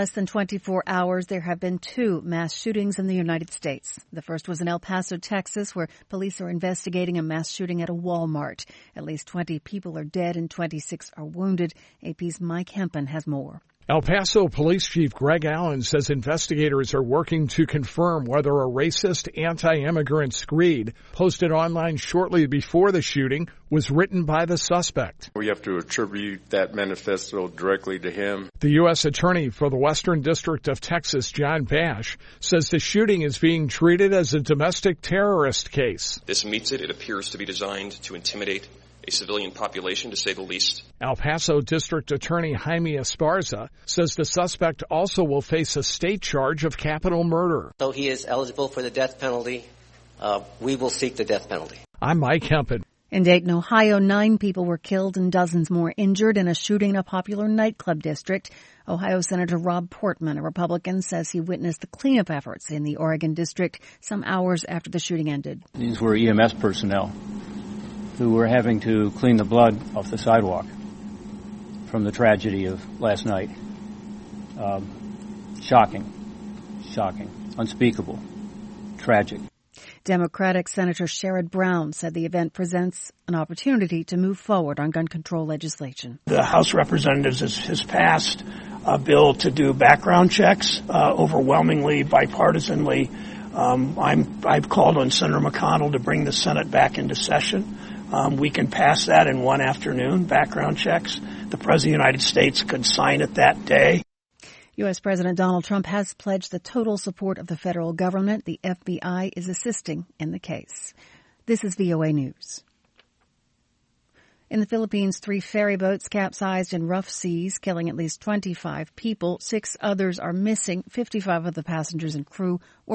Less than 24 hours, there have been 2 mass shootings in the United States. The first was in El Paso, Texas, where police are investigating a mass shooting at a Walmart. At least 20 people are dead and 26 are wounded. AP's Mike Hempen has more. El Paso Police Chief Greg Allen says investigators are working to confirm whether a racist anti-immigrant screed posted online shortly before the shooting was written by the suspect. We have to attribute that manifesto directly to him. The U.S. Attorney for the Western District of Texas, John Bash, says the shooting is being treated as a domestic terrorist case. This meets it. It appears to be designed to intimidate a civilian population, to say the least. El Paso District Attorney Jaime Esparza says the suspect also will face a state charge of capital murder. Though he is eligible for the death penalty, we will seek the death penalty. I'm Mike Hempen. In Dayton, Ohio, 9 people were killed and dozens more injured in a shooting in a popular nightclub district. Ohio Senator Rob Portman, a Republican, says he witnessed the cleanup efforts in the Oregon district some hours after the shooting ended. These were EMS personnel who were having to clean the blood off the sidewalk from the tragedy of last night. Shocking, unspeakable, tragic. Democratic Senator Sherrod Brown said the event presents an opportunity to move forward on gun control legislation. The House of Representatives has passed a bill to do background checks, overwhelmingly bipartisanly. I've called on Senator McConnell to bring the Senate back into session. We can pass that in one afternoon, background checks. The President of the United States could sign it that day. U.S. President Donald Trump has pledged the total support of the federal government. The FBI is assisting in the case. This is VOA News. In the Philippines, 3 ferry boats capsized in rough seas, killing at least 25 people. 6 others are missing. 55 of the passengers and crew were